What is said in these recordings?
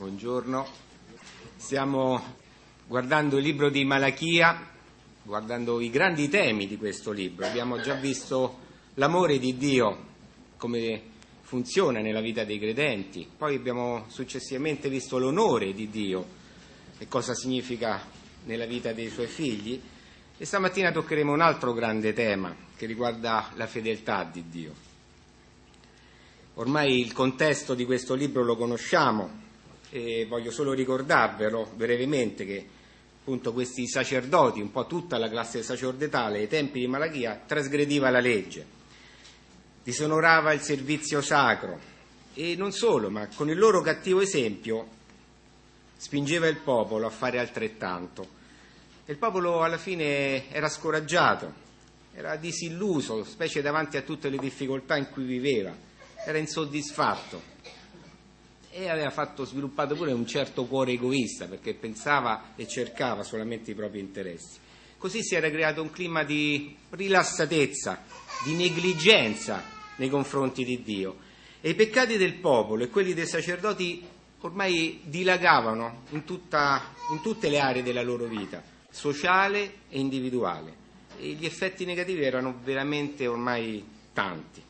Buongiorno. Stiamo guardando il libro di Malachia, guardando i grandi temi di questo libro. Abbiamo già visto l'amore di Dio, come funziona nella vita dei credenti. Poi abbiamo successivamente visto l'onore di Dio e cosa significa nella vita dei suoi figli. E stamattina toccheremo un altro grande tema che riguarda la fedeltà di Dio. Ormai il contesto di questo libro lo conosciamo e voglio solo ricordarvelo brevemente che appunto questi sacerdoti, un po' tutta la classe sacerdotale ai tempi di Malachia, trasgrediva la legge, disonorava il servizio sacro e non solo, ma con il loro cattivo esempio spingeva il popolo a fare altrettanto. E il popolo alla fine era scoraggiato, era disilluso, specie davanti a tutte le difficoltà in cui viveva, era insoddisfatto e aveva sviluppato pure un certo cuore egoista, perché pensava e cercava solamente i propri interessi. Così si era creato un clima di rilassatezza, di negligenza nei confronti di Dio, e i peccati del popolo e quelli dei sacerdoti ormai dilagavano in tutte le aree della loro vita, sociale e individuale, e gli effetti negativi erano veramente ormai tanti.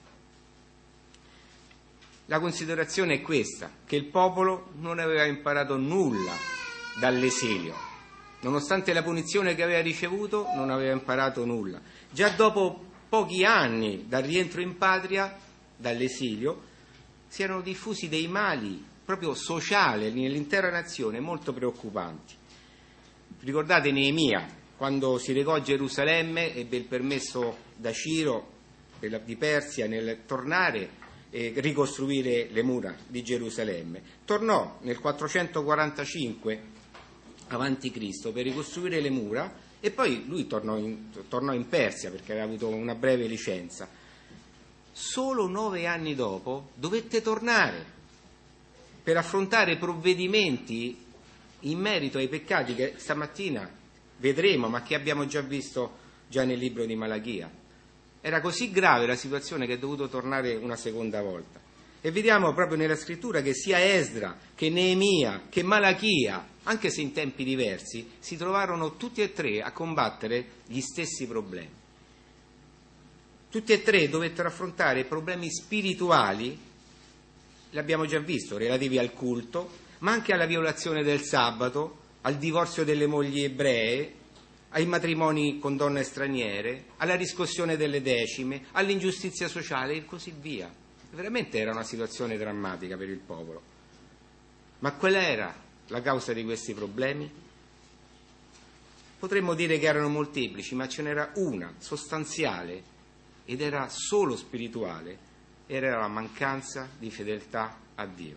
La considerazione è questa, che il popolo non aveva imparato nulla dall'esilio. Nonostante la punizione che aveva ricevuto, non aveva imparato nulla. Già dopo pochi anni dal rientro in patria, dall'esilio, si erano diffusi dei mali proprio sociali nell'intera nazione molto preoccupanti. Ricordate Neemia, quando si recò a Gerusalemme, ebbe il permesso da Ciro di Persia nel tornare e ricostruire le mura di Gerusalemme. Tornò nel 445 avanti Cristo per ricostruire le mura e poi lui tornò in Persia perché aveva avuto una breve licenza. Solo 9 anni dopo dovette tornare per affrontare provvedimenti in merito ai peccati che stamattina vedremo, ma che abbiamo già visto già nel libro di Malachia. Era così grave la situazione che è dovuto tornare una seconda volta. E vediamo proprio nella scrittura che sia Esdra, che Neemia, che Malachia, anche se in tempi diversi, si trovarono tutti e tre a combattere gli stessi problemi. Tutti e tre dovettero affrontare problemi spirituali, l'abbiamo già visto, relativi al culto, ma anche alla violazione del sabato, al divorzio delle mogli ebree, ai matrimoni con donne straniere, alla riscossione delle decime, all'ingiustizia sociale e così via. Veramente era una situazione drammatica per il popolo. Ma qual era la causa di questi problemi? Potremmo dire che erano molteplici, ma ce n'era una sostanziale ed era solo spirituale, era la mancanza di fedeltà a Dio.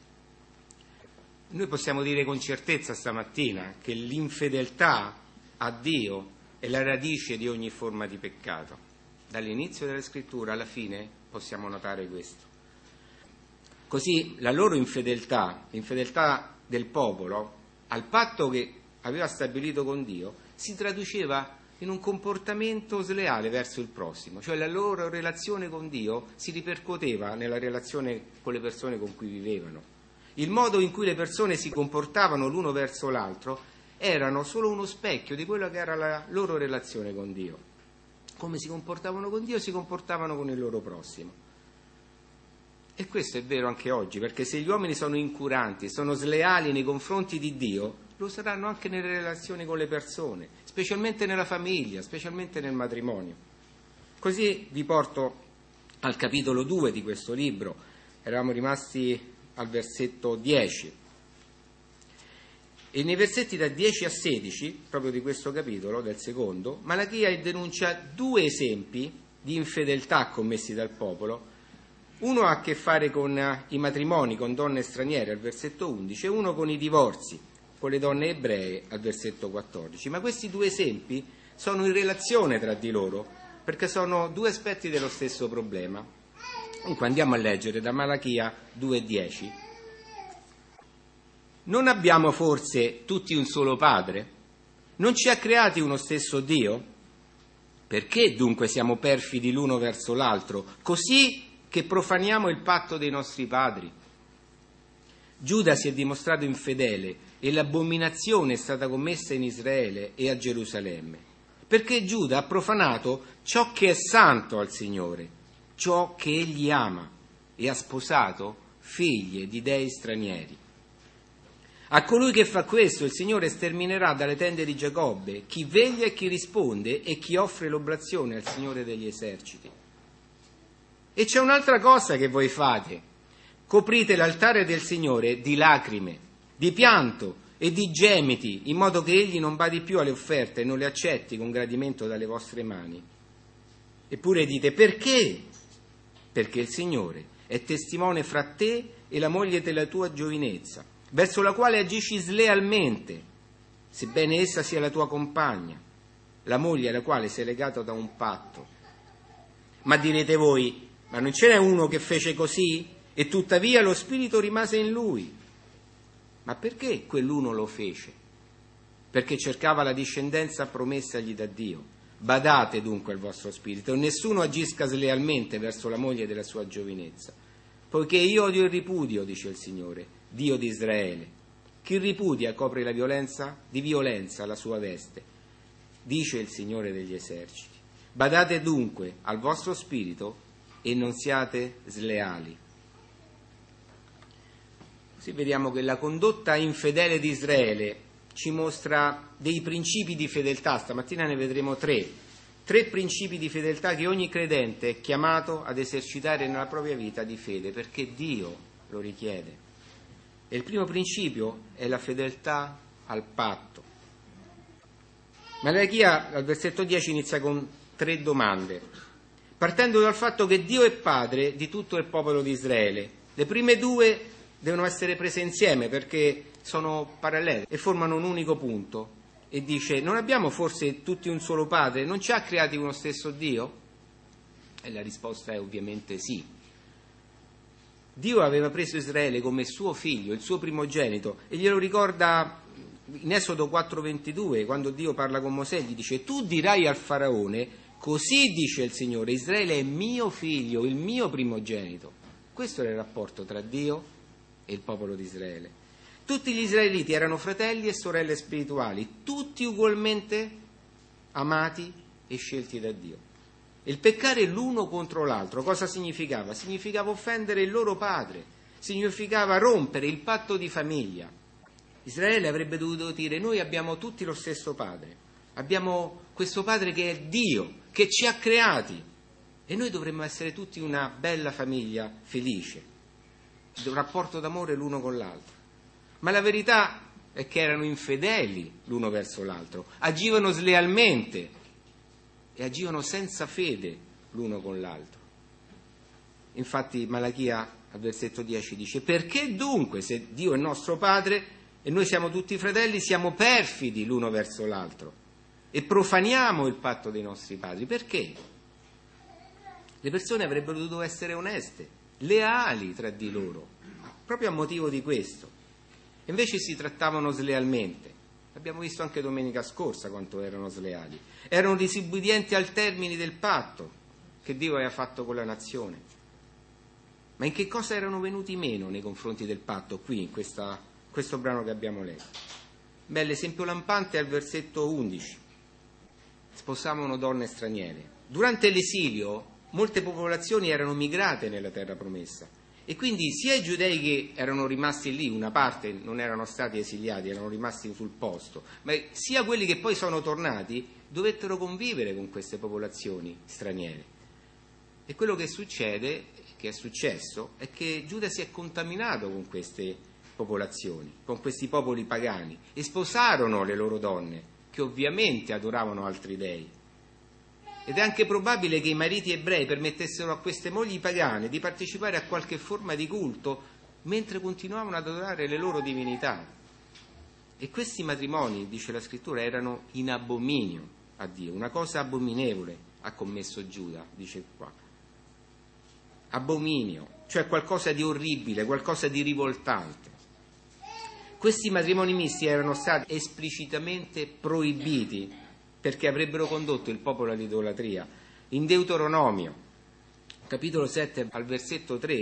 Noi possiamo dire con certezza stamattina che l'infedeltà a Dio è la radice di ogni forma di peccato. Dall'inizio della scrittura alla fine possiamo notare questo. Così la loro infedeltà, l'infedeltà del popolo al patto che aveva stabilito con Dio, si traduceva in un comportamento sleale verso il prossimo, cioè la loro relazione con Dio si ripercuoteva nella relazione con le persone con cui vivevano. Il modo in cui le persone si comportavano l'uno verso l'altro erano solo uno specchio di quella che era la loro relazione con Dio. Come si comportavano con Dio, si comportavano con il loro prossimo. E questo è vero anche oggi, perché se gli uomini sono incuranti, sono sleali nei confronti di Dio, lo saranno anche nelle relazioni con le persone, specialmente nella famiglia, specialmente nel matrimonio. Così vi porto al capitolo 2 di questo libro. Eravamo rimasti al versetto 10. E nei versetti da 10 a 16, proprio di questo capitolo, del secondo, Malachia denuncia 2 esempi di infedeltà commessi dal popolo. Uno ha a che fare con i matrimoni con donne straniere, al versetto 11, e uno con i divorzi con le donne ebree, al versetto 14. Ma questi 2 esempi sono in relazione tra di loro, perché sono 2 aspetti dello stesso problema. Dunque andiamo a leggere da Malachia 2,10. Non abbiamo forse tutti un solo Padre? Non ci ha creati uno stesso Dio? Perché dunque siamo perfidi l'uno verso l'altro, così che profaniamo il patto dei nostri padri? Giuda si è dimostrato infedele e l'abominazione è stata commessa in Israele e a Gerusalemme, perché Giuda ha profanato ciò che è santo al Signore, ciò che egli ama, e ha sposato figlie di dei stranieri. A colui che fa questo il Signore sterminerà dalle tende di Giacobbe chi veglia e chi risponde e chi offre l'oblazione al Signore degli eserciti. E c'è un'altra cosa che voi fate: coprite l'altare del Signore di lacrime, di pianto e di gemiti, in modo che egli non badi più alle offerte e non le accetti con gradimento dalle vostre mani. Eppure dite: perché? Perché il Signore è testimone fra te e la moglie della tua giovinezza, verso la quale agisci slealmente, sebbene essa sia la tua compagna, la moglie alla quale sei legato da un patto. Ma direte voi: ma non ce n'è uno che fece così? E tuttavia lo spirito rimase in lui. Ma perché quell'uno lo fece? Perché cercava la discendenza promessagli da Dio. Badate dunque al vostro spirito, e nessuno agisca slealmente verso la moglie della sua giovinezza, poiché io odio il ripudio, dice il Signore, Dio di Israele. Chi ripudia copre di violenza la sua veste, dice il Signore degli eserciti. Badate dunque al vostro spirito e non siate sleali. Così vediamo che la condotta infedele di Israele ci mostra dei principi di fedeltà. Stamattina ne vedremo tre principi di fedeltà che ogni credente è chiamato ad esercitare nella propria vita di fede, perché Dio lo richiede. E il primo principio è la fedeltà al patto. Malachia al versetto 10 inizia con 3 domande, partendo dal fatto che Dio è padre di tutto il popolo di Israele. Le prime 2 devono essere prese insieme perché sono parallele e formano un unico punto. E dice: non abbiamo forse tutti un solo padre? Non ci ha creati uno stesso Dio? E la risposta è ovviamente sì. Dio aveva preso Israele come suo figlio, il suo primogenito, e glielo ricorda in Esodo 4:22, quando Dio parla con Mosè, gli dice: tu dirai al faraone, così dice il Signore, Israele è mio figlio, il mio primogenito. Questo era il rapporto tra Dio e il popolo di Israele. Tutti gli israeliti erano fratelli e sorelle spirituali, tutti ugualmente amati e scelti da Dio. E il peccare l'uno contro l'altro cosa significava? Significava offendere il loro padre, significava rompere il patto di famiglia. Israele avrebbe dovuto dire: noi abbiamo tutti lo stesso padre, abbiamo questo padre che è Dio, che ci ha creati, e noi dovremmo essere tutti una bella famiglia felice, un rapporto d'amore l'uno con l'altro. Ma la verità è che erano infedeli l'uno verso l'altro, agivano slealmente e agivano senza fede l'uno con l'altro. Infatti Malachia al versetto 10 dice: perché dunque, se Dio è nostro padre e noi siamo tutti fratelli, siamo perfidi l'uno verso l'altro e profaniamo il patto dei nostri padri? Perché? Le persone avrebbero dovuto essere oneste, leali tra di loro, proprio a motivo di questo. Invece si trattavano slealmente. Abbiamo visto anche domenica scorsa quanto erano sleali. Erano disubbidienti al termine del patto che Dio aveva fatto con la nazione. Ma in che cosa erano venuti meno nei confronti del patto qui, in questo brano che abbiamo letto? Beh, l'esempio lampante è al versetto 11. Sposavano donne straniere. Durante l'esilio molte popolazioni erano migrate nella terra promessa. E quindi sia i giudei che erano rimasti lì, una parte non erano stati esiliati, erano rimasti sul posto, ma sia quelli che poi sono tornati dovettero convivere con queste popolazioni straniere. E quello che succede, che è successo, è che Giuda si è contaminato con queste popolazioni, con questi popoli pagani, e sposarono le loro donne, che ovviamente adoravano altri dei. Ed è anche probabile che i mariti ebrei permettessero a queste mogli pagane di partecipare a qualche forma di culto mentre continuavano ad adorare le loro divinità. E questi matrimoni, dice la scrittura, erano in abominio a Dio. Una cosa abominevole ha commesso Giuda, dice qua. Abominio, cioè qualcosa di orribile, qualcosa di rivoltante. Questi matrimoni misti erano stati esplicitamente proibiti perché avrebbero condotto il popolo all'idolatria. In Deuteronomio, capitolo 7, al versetto 3,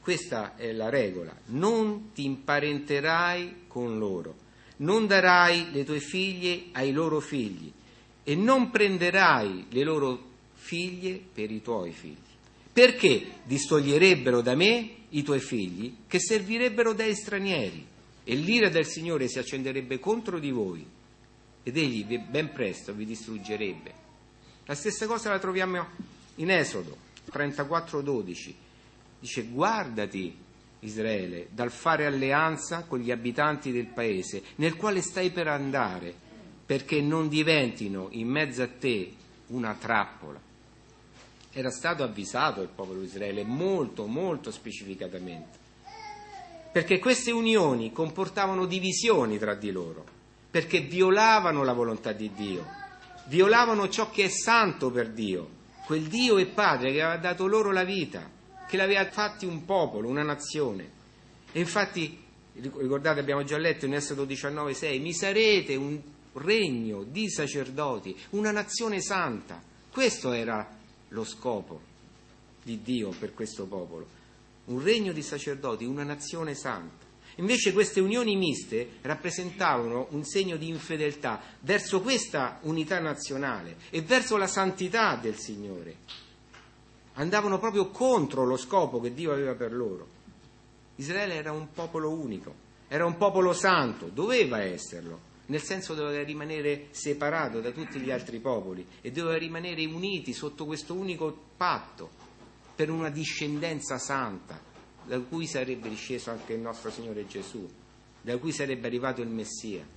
questa è la regola: non ti imparenterai con loro, non darai le tue figlie ai loro figli e non prenderai le loro figlie per i tuoi figli, perché distoglierebbero da me i tuoi figli che servirebbero dai stranieri, e l'ira del Signore si accenderebbe contro di voi ed egli ben presto vi distruggerebbe. La stessa cosa la troviamo in Esodo 34:12. Dice: guardati, Israele, dal fare alleanza con gli abitanti del paese nel quale stai per andare, perché non diventino in mezzo a te una trappola. Era stato avvisato il popolo di Israele molto, molto specificatamente, perché queste unioni comportavano divisioni tra di loro, perché violavano la volontà di Dio, violavano ciò che è santo per Dio, quel Dio e Padre che aveva dato loro la vita, che l'aveva fatti un popolo, una nazione. E infatti, ricordate, abbiamo già letto in Esodo 19:6, mi sarete un regno di sacerdoti, una nazione santa. Questo era lo scopo di Dio per questo popolo, un regno di sacerdoti, una nazione santa. Invece queste unioni miste rappresentavano un segno di infedeltà verso questa unità nazionale e verso la santità del Signore. Andavano proprio contro lo scopo che Dio aveva per loro. Israele era un popolo unico, era un popolo santo, doveva esserlo, nel senso doveva rimanere separato da tutti gli altri popoli e doveva rimanere uniti sotto questo unico patto per una discendenza santa, da cui sarebbe disceso anche il nostro Signore Gesù, da cui sarebbe arrivato il Messia.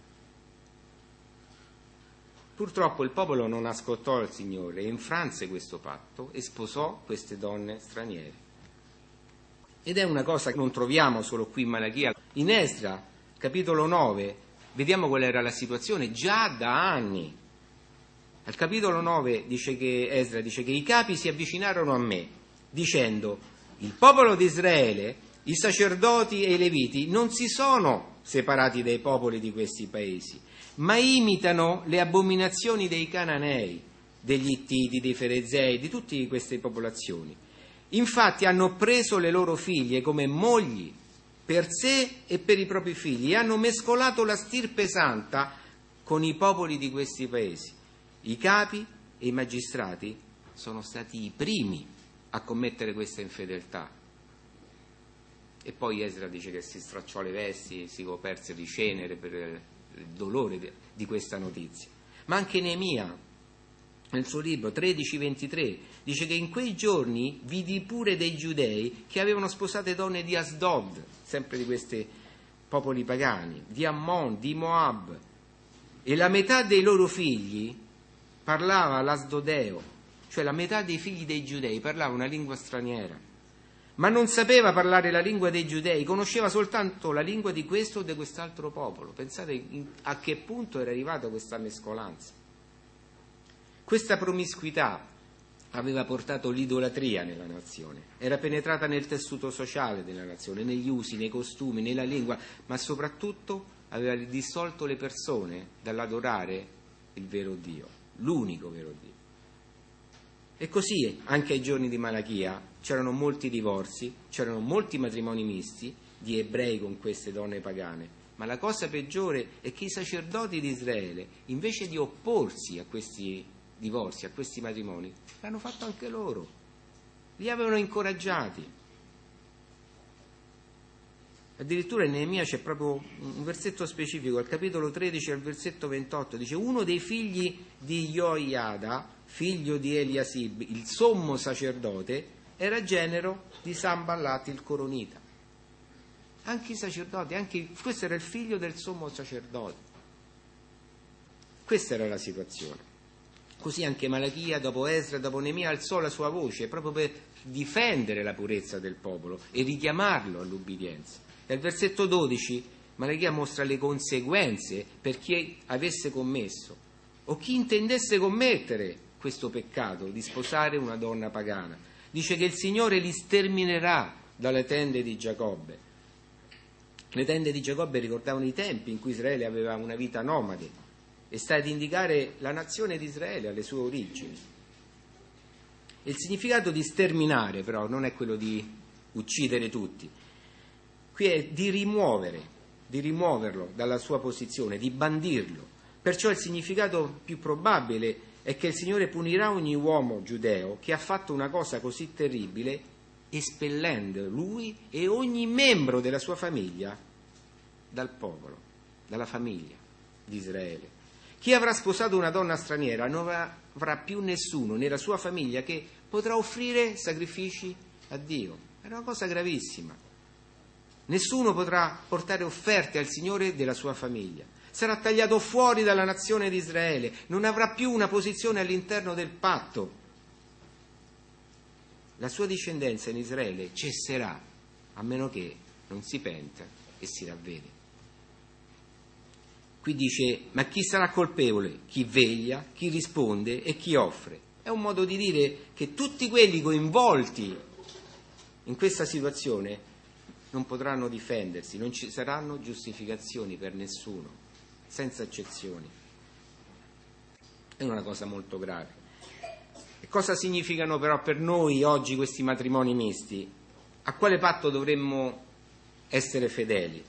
Purtroppo il popolo non ascoltò il Signore e infranse questo patto e sposò queste donne straniere. Ed è una cosa che non troviamo solo qui in Malachia. In Esdra, capitolo 9, vediamo qual era la situazione già da anni. Al capitolo 9 Esdra dice che i capi si avvicinarono a me, dicendo: il popolo di Israele, i sacerdoti e i leviti non si sono separati dai popoli di questi paesi, ma imitano le abominazioni dei Cananei, degli Ittiti, dei Ferezei, di tutte queste popolazioni. Infatti hanno preso le loro figlie come mogli per sé e per i propri figli e hanno mescolato la stirpe santa con i popoli di questi paesi. I capi e i magistrati sono stati i primi a commettere questa infedeltà. E poi Esdra dice che si stracciò le vesti, si coperse di cenere per il dolore di questa notizia. Ma anche Neemia, nel suo libro 13:23, dice che in quei giorni vidi pure dei giudei che avevano sposate donne di Asdod, sempre di questi popoli pagani, di Ammon, di Moab, e la metà dei loro figli parlava l'asdodeo, cioè la metà dei figli dei giudei parlava una lingua straniera, ma non sapeva parlare la lingua dei giudei, conosceva soltanto la lingua di questo o di quest'altro popolo. Pensate a che punto era arrivata questa mescolanza. Questa promiscuità aveva portato l'idolatria nella nazione, era penetrata nel tessuto sociale della nazione, negli usi, nei costumi, nella lingua, ma soprattutto aveva dissolto le persone dall'adorare il vero Dio, l'unico vero Dio. E così anche ai giorni di Malachia c'erano molti divorzi, c'erano molti matrimoni misti di ebrei con queste donne pagane, ma la cosa peggiore è che i sacerdoti di Israele, invece di opporsi a questi divorzi, a questi matrimoni, l'hanno fatto anche loro, li avevano incoraggiati. Addirittura in Neemia c'è proprio un versetto specifico, al capitolo 13 al versetto 28, dice: uno dei figli di Joiada, figlio di Eliasib, il sommo sacerdote, era genero di Sanballat il coronita. Anche i sacerdoti, questo era il figlio del sommo sacerdote. Questa era la situazione. Così anche Malachia, dopo Esdra, dopo Neemia, alzò la sua voce proprio per difendere la purezza del popolo e richiamarlo all'ubbidienza. E al versetto 12 Malachia mostra le conseguenze per chi avesse commesso o chi intendesse commettere questo peccato di sposare una donna pagana. Dice che il Signore li sterminerà dalle tende di Giacobbe. Le tende di Giacobbe ricordavano i tempi in cui Israele aveva una vita nomade e sta ad indicare la nazione di Israele alle sue origini. Il significato di sterminare però non è quello di uccidere tutti. Qui è di rimuoverlo dalla sua posizione, di bandirlo. Perciò il significato più probabile è che il Signore punirà ogni uomo giudeo che ha fatto una cosa così terribile, espellendo lui e ogni membro della sua famiglia dal popolo, dalla famiglia di Israele. Chi avrà sposato una donna straniera non avrà più nessuno nella sua famiglia che potrà offrire sacrifici a Dio. È una cosa gravissima. Nessuno potrà portare offerte al Signore della sua famiglia. Sarà tagliato fuori dalla nazione di Israele, non avrà più una posizione all'interno del patto. La sua discendenza in Israele cesserà, a meno che non si penta e si ravvede. Qui dice, ma chi sarà colpevole? Chi veglia, chi risponde e chi offre. È un modo di dire che tutti quelli coinvolti in questa situazione non potranno difendersi, non ci saranno giustificazioni per nessuno, senza eccezioni. È una cosa molto grave. E cosa significano però per noi oggi questi matrimoni misti? A quale patto dovremmo essere fedeli?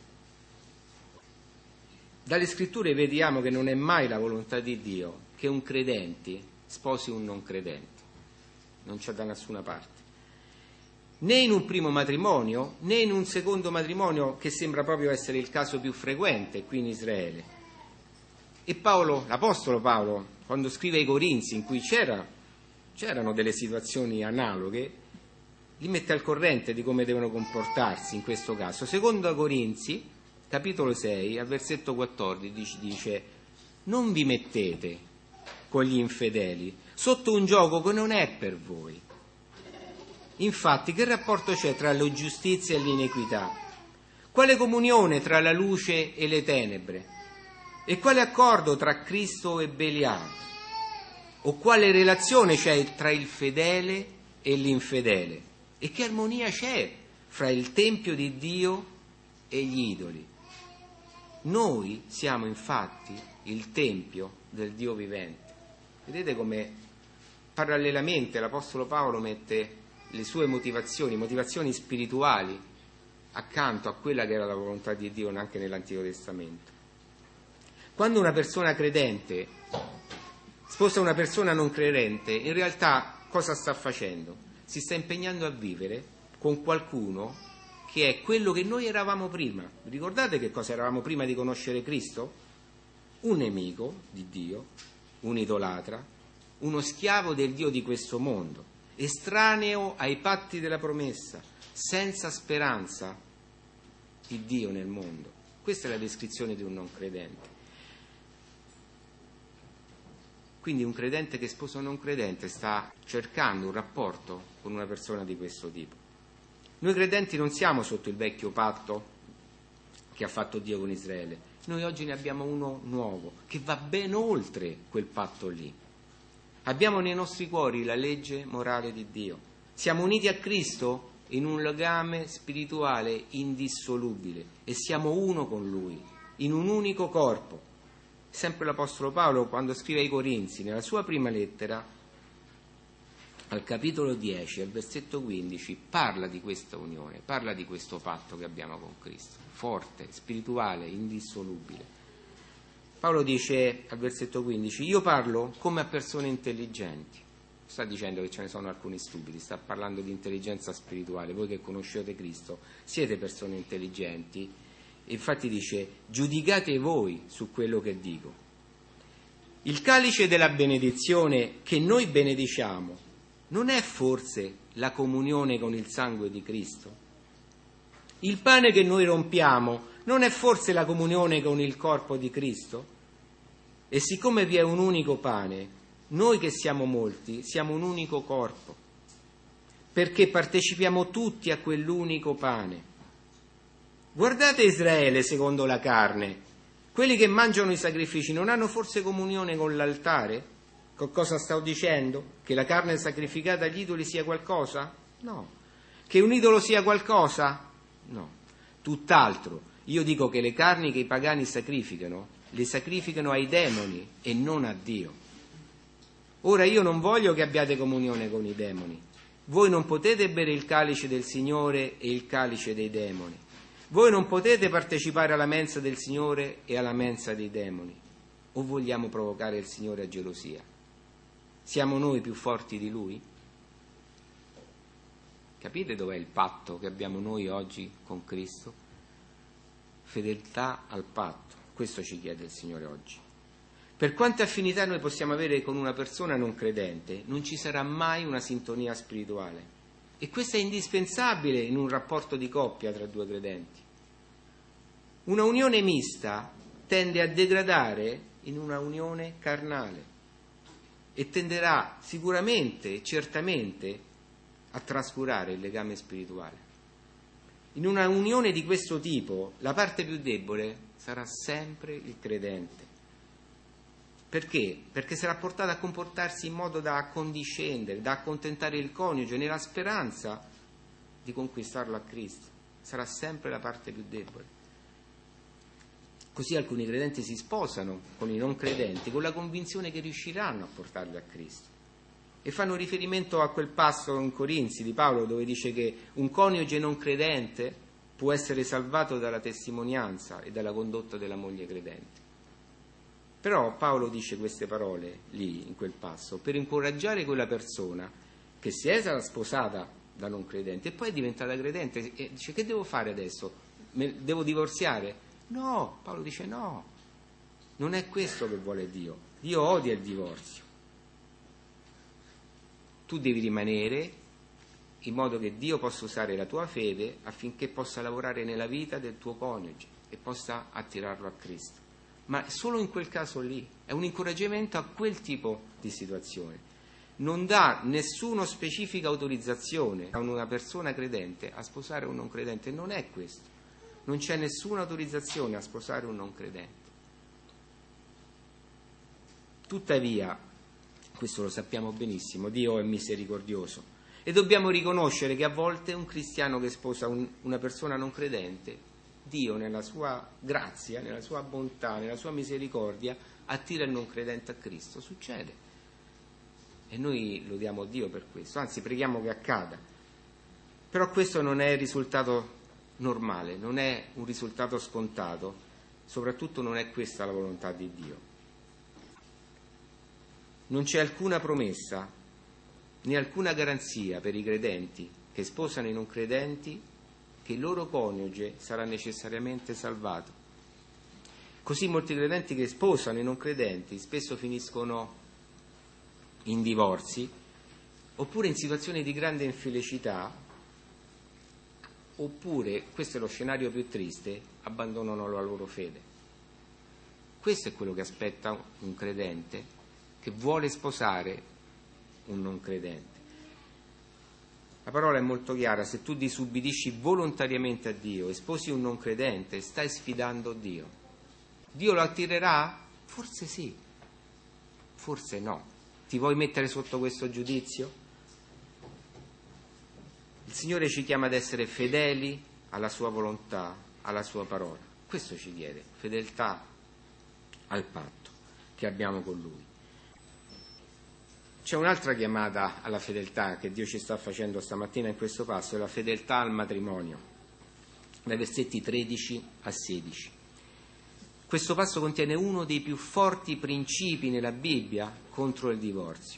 Dalle scritture vediamo che non è mai la volontà di Dio che un credente sposi un non credente. Non c'è da nessuna parte. Né in un primo matrimonio, né in un secondo matrimonio, che sembra proprio essere il caso più frequente qui in Israele. E Paolo, l'Apostolo Paolo, quando scrive ai Corinzi, in cui c'erano delle situazioni analoghe, li mette al corrente di come devono comportarsi in questo caso. Secondo Corinzi, capitolo 6, al versetto 14, dice: non vi mettete con gli infedeli sotto un gioco che non è per voi. Infatti, che rapporto c'è tra l'ingiustizia e l'iniquità? Quale comunione tra la luce e le tenebre? E quale accordo tra Cristo e Belial? O quale relazione c'è tra il fedele e l'infedele? E che armonia c'è fra il Tempio di Dio e gli idoli? Noi siamo infatti il Tempio del Dio vivente. Vedete come parallelamente l'Apostolo Paolo mette le sue motivazioni spirituali, accanto a quella che era la volontà di Dio anche nell'Antico Testamento. Quando una persona credente sposa una persona non credente, in realtà cosa sta facendo? Si sta impegnando a vivere con qualcuno che è quello che noi eravamo prima. Ricordate che cosa eravamo prima di conoscere Cristo? Un nemico di Dio, un idolatra, uno schiavo del Dio di questo mondo, estraneo ai patti della promessa, senza speranza di Dio nel mondo. Questa è la descrizione di un non credente. Quindi un credente che sposa un non credente sta cercando un rapporto con una persona di questo tipo. Noi credenti non siamo sotto il vecchio patto che ha fatto Dio con Israele. Noi oggi ne abbiamo uno nuovo, che va ben oltre quel patto lì. Abbiamo nei nostri cuori la legge morale di Dio. Siamo uniti a Cristo in un legame spirituale indissolubile e siamo uno con Lui, in un unico corpo. Sempre l'Apostolo Paolo, quando scrive ai Corinzi, nella sua prima lettera, al capitolo 10, al versetto 15, parla di questa unione, parla di questo patto che abbiamo con Cristo, forte, spirituale, indissolubile. Paolo dice al versetto 15: io parlo come a persone intelligenti. Sta dicendo che ce ne sono alcuni stupidi, sta parlando di intelligenza spirituale. Voi che conoscete Cristo siete persone intelligenti. Infatti dice: giudicate voi su quello che dico. Il calice della benedizione che noi benediciamo non è forse la comunione con il sangue di Cristo? Il pane che noi rompiamo non è forse la comunione con il corpo di Cristo? E siccome vi è un unico pane, noi che siamo molti siamo un unico corpo, perché partecipiamo tutti a quell'unico pane. Guardate Israele secondo la carne. Quelli che mangiano i sacrifici non hanno forse comunione con l'altare? Cosa sto dicendo? Che la carne sacrificata agli idoli sia qualcosa? No. Che un idolo sia qualcosa? No. Tutt'altro. Io dico che le carni che i pagani sacrificano, le sacrificano ai demoni e non a Dio. Ora io non voglio che abbiate comunione con i demoni, Voi non potete bere il calice del Signore e il calice dei demoni. Voi non potete partecipare alla mensa del Signore e alla mensa dei demoni. O vogliamo provocare il Signore a gelosia? Siamo noi più forti di Lui? Capite dov'è il patto che abbiamo noi oggi con Cristo? Fedeltà al patto. Questo ci chiede il Signore oggi. Per quante affinità noi possiamo avere con una persona non credente, non ci sarà mai una sintonia spirituale. E questo è indispensabile in un rapporto di coppia tra due credenti. Una unione mista tende a degradare in una unione carnale e tenderà sicuramente, certamente, a trascurare il legame spirituale. In una unione di questo tipo, la parte più debole sarà sempre il credente. Perché? Perché sarà portato a comportarsi in modo da accondiscendere, da accontentare il coniuge, nella speranza di conquistarlo a Cristo. Sarà sempre la parte più debole. Così alcuni credenti si sposano con i non credenti con la convinzione che riusciranno a portarli a Cristo. E fanno riferimento a quel passo in Corinzi di Paolo dove dice che un coniuge non credente può essere salvato dalla testimonianza e dalla condotta della moglie credente. Però Paolo dice queste parole lì, in quel passo, per incoraggiare quella persona che si è sposata da non credente e poi è diventata credente e dice: che devo fare adesso? Devo divorziare? No, Paolo dice no, non è questo che vuole Dio. Dio odia il divorzio. Tu devi rimanere in modo che Dio possa usare la tua fede affinché possa lavorare nella vita del tuo coniuge e possa attirarlo a Cristo. Ma solo in quel caso lì, è un incoraggiamento a quel tipo di situazione. Non dà nessuna specifica autorizzazione a una persona credente a sposare un non credente, non è questo. Non c'è nessuna autorizzazione a sposare un non credente. Tuttavia, questo lo sappiamo benissimo, Dio è misericordioso e dobbiamo riconoscere che a volte un cristiano che sposa una persona non credente, Dio nella sua grazia, nella sua bontà, nella sua misericordia attira il non credente a Cristo. Succede e noi lodiamo Dio per questo, anzi preghiamo che accada. Però questo non è il risultato normale, non è un risultato scontato, soprattutto non è questa la volontà di Dio. Non c'è alcuna promessa né alcuna garanzia per i credenti che sposano i non credenti che il loro coniuge sarà necessariamente salvato. Così molti credenti che sposano i non credenti spesso finiscono in divorzi oppure in situazioni di grande infelicità, oppure, questo è lo scenario più triste, abbandonano la loro fede. Questo è quello che aspetta un credente che vuole sposare un non credente. La parola è molto chiara: se tu disubbidisci volontariamente a Dio e sposi un non credente, stai sfidando Dio. Dio lo attirerà? Forse sì, forse no. Ti vuoi mettere sotto questo giudizio? Il Signore ci chiama ad essere fedeli alla sua volontà, alla sua parola. Questo ci chiede, fedeltà al patto che abbiamo con Lui. C'è un'altra chiamata alla fedeltà che Dio ci sta facendo stamattina in questo passo, è la fedeltà al matrimonio, dai versetti 13 a 16. Questo passo contiene uno dei più forti principi nella Bibbia contro il divorzio.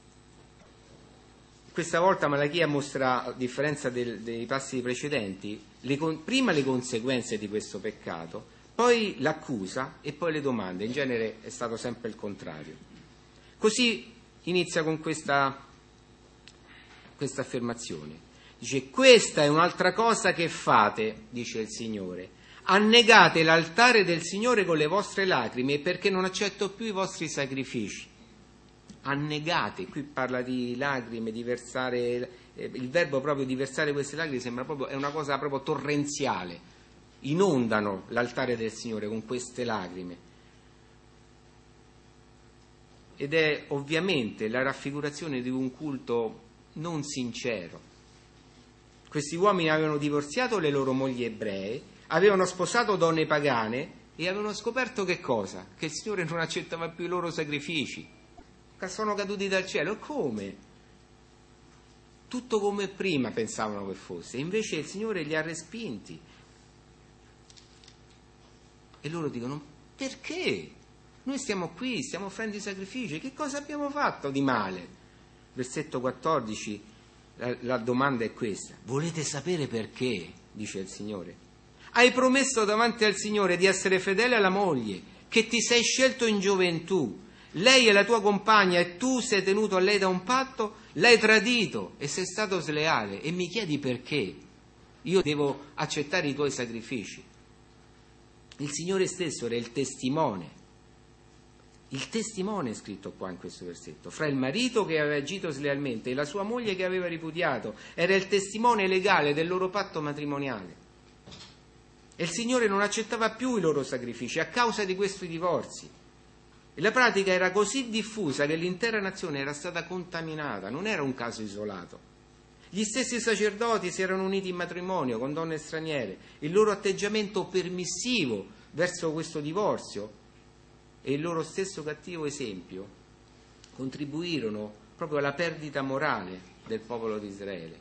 Questa volta Malachia mostra, a differenza dei passi precedenti, prima le conseguenze di questo peccato, poi l'accusa e poi le domande. In genere è stato sempre il contrario. Così inizia con questa affermazione. Dice: questa è un'altra cosa che fate, dice il Signore. Annegate l'altare del Signore con le vostre lacrime perché non accetto più i vostri sacrifici. Annegate, qui parla di lacrime, di versare, il verbo proprio di versare queste lacrime sembra proprio, è una cosa proprio torrenziale. Inondano l'altare del Signore con queste lacrime. Ed è ovviamente la raffigurazione di un culto non sincero. Questi uomini avevano divorziato le loro mogli ebree, avevano sposato donne pagane e avevano scoperto che cosa? Che il Signore non accettava più i loro sacrifici. Sono caduti dal cielo. Come? tutto come prima pensavano che fosse, invece il Signore li ha respinti. E loro dicono: perché? Noi stiamo qui, stiamo offrendo i sacrifici, che cosa abbiamo fatto di male? Versetto 14, la domanda è questa: volete sapere perché? Dice il Signore. Hai promesso davanti al Signore di essere fedele alla moglie, che ti sei scelto in gioventù. Lei è la tua compagna e tu sei tenuto a lei da un patto, l'hai tradito e sei stato sleale e mi chiedi perché? Io devo accettare i tuoi sacrifici. Il Signore stesso era il testimone è scritto qua in questo versetto, fra il marito che aveva agito slealmente e la sua moglie che aveva ripudiato, era il testimone legale del loro patto matrimoniale. E il Signore non accettava più i loro sacrifici a causa di questi divorzi. E la pratica era così diffusa che l'intera nazione era stata contaminata, non era un caso isolato. Gli stessi sacerdoti si erano uniti in matrimonio con donne straniere, il loro atteggiamento permissivo verso questo divorzio e il loro stesso cattivo esempio contribuirono proprio alla perdita morale del popolo di Israele.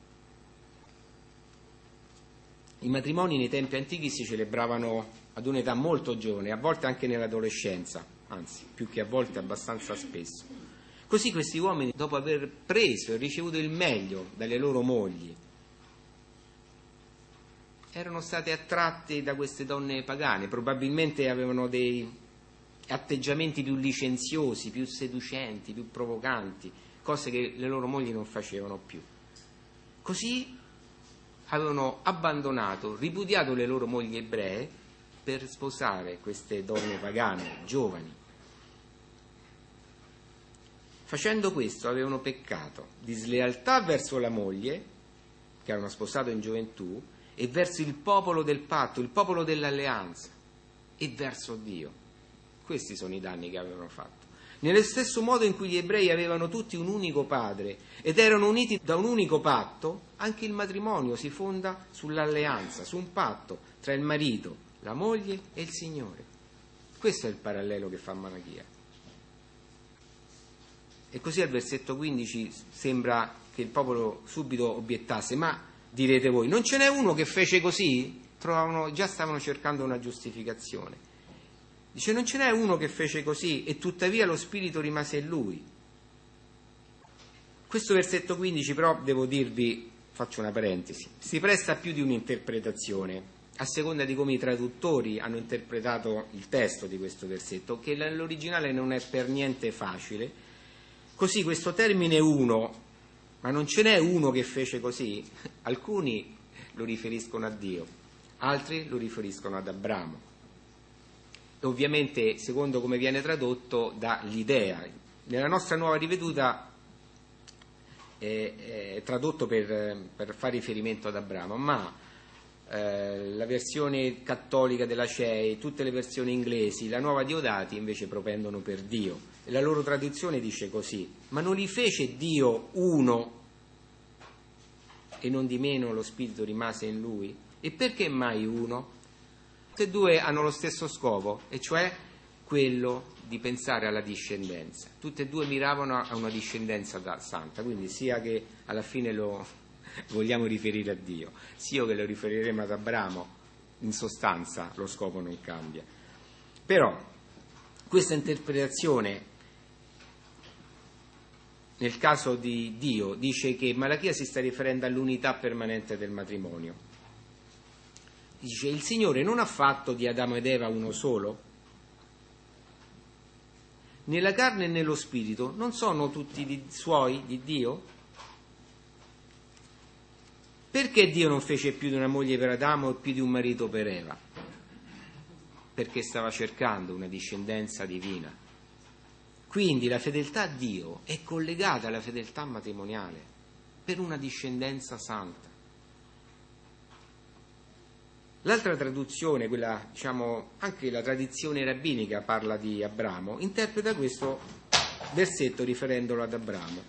I matrimoni nei tempi antichi si celebravano ad un'età molto giovane, a volte anche nell'adolescenza, anzi, più che a volte abbastanza spesso. Così questi uomini, dopo aver preso e ricevuto il meglio dalle loro mogli, erano stati attratti da queste donne pagane, probabilmente avevano dei atteggiamenti più licenziosi, più seducenti, più provocanti, cose che le loro mogli non facevano più. Così avevano abbandonato, ripudiato le loro mogli ebree per sposare queste donne pagane, giovani. Facendo questo avevano peccato di slealtà verso la moglie, che avevano sposato in gioventù, e verso il popolo del patto, il popolo dell'alleanza, e verso Dio. Questi sono i danni che avevano fatto. Nello stesso modo in cui gli ebrei avevano tutti un unico padre ed erano uniti da un unico patto, anche il matrimonio si fonda sull'alleanza, su un patto tra il marito, la moglie e il Signore. Questo è il parallelo che fa Malachia. E così al versetto 15 sembra che il popolo subito obiettasse: ma direte voi, non ce n'è uno che fece così? Già stavano cercando una giustificazione. Dice: non ce n'è uno che fece così e tuttavia lo spirito rimase in lui. Questo versetto 15 però, devo dirvi, faccio una parentesi, si presta a più di un'interpretazione, a seconda di come i traduttori hanno interpretato il testo di questo versetto, che nell'originale non è per niente facile. Così questo termine uno, ma non ce n'è uno che fece così, alcuni lo riferiscono a Dio, altri lo riferiscono ad Abramo. Ovviamente, secondo come viene tradotto, dà l'idea. Nella nostra nuova riveduta è tradotto per fare riferimento ad Abramo, ma la versione cattolica della CEI, tutte le versioni inglesi, la nuova Diodati invece propendono per Dio. E la loro traduzione dice così: ma non li fece Dio uno e non di meno lo spirito rimase in lui? E perché mai uno? Tutte e due hanno lo stesso scopo, e cioè quello di pensare alla discendenza. Tutte e due miravano a una discendenza santa, quindi sia che alla fine lo vogliamo riferire a Dio, sia che lo riferiremo ad Abramo, in sostanza lo scopo non cambia. Però questa interpretazione, nel caso di Dio, dice che Malachia si sta riferendo all'unità permanente del matrimonio. Dice: il Signore non ha fatto di Adamo ed Eva uno solo? Nella carne e nello spirito non sono tutti suoi, di Dio? Perché Dio non fece più di una moglie per Adamo e più di un marito per Eva? Perché stava cercando una discendenza divina. Quindi la fedeltà a Dio è collegata alla fedeltà matrimoniale per una discendenza santa. L'altra traduzione, quella, anche la tradizione rabbinica parla di Abramo, interpreta questo versetto riferendolo ad Abramo.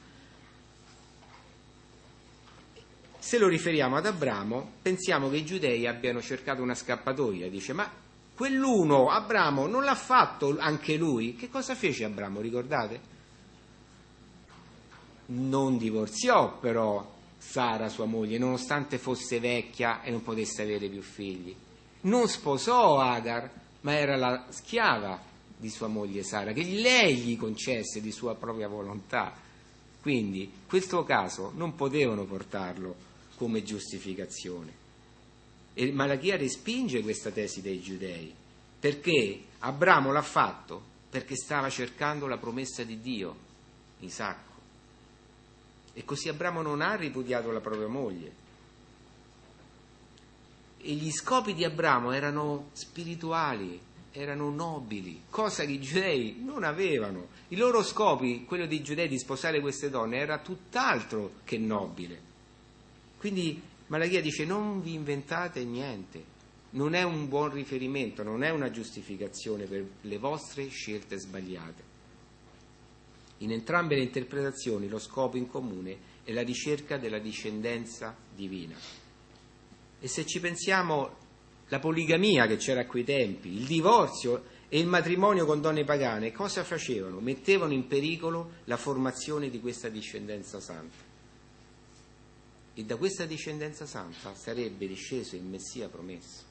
Se lo riferiamo ad Abramo, pensiamo che i giudei abbiano cercato una scappatoia. Dice: ma quell'uno, Abramo, non l'ha fatto anche lui? Che cosa fece Abramo, ricordate? non divorziò però Sara, sua moglie, nonostante fosse vecchia e non potesse avere più figli. Non sposò Agar, ma era la schiava di sua moglie Sara, che lei gli concesse di sua propria volontà. Quindi, in questo caso, non potevano portarlo come giustificazione. E Malachia respinge questa tesi dei giudei, perché Abramo l'ha fatto perché stava cercando la promessa di Dio, Isacco. E così Abramo non ha ripudiato la propria moglie. E gli scopi di Abramo erano spirituali, erano nobili, cosa che i giudei non avevano. I loro scopi, quello dei giudei di sposare queste donne, era tutt'altro che nobile. Quindi Malachia dice: non vi inventate niente, non è un buon riferimento, non è una giustificazione per le vostre scelte sbagliate. In entrambe le interpretazioni lo scopo in comune è la ricerca della discendenza divina. E se ci pensiamo, la poligamia che c'era a quei tempi, il divorzio e il matrimonio con donne pagane, cosa facevano? Mettevano in pericolo la formazione di questa discendenza santa. E da questa discendenza santa sarebbe disceso il Messia promesso.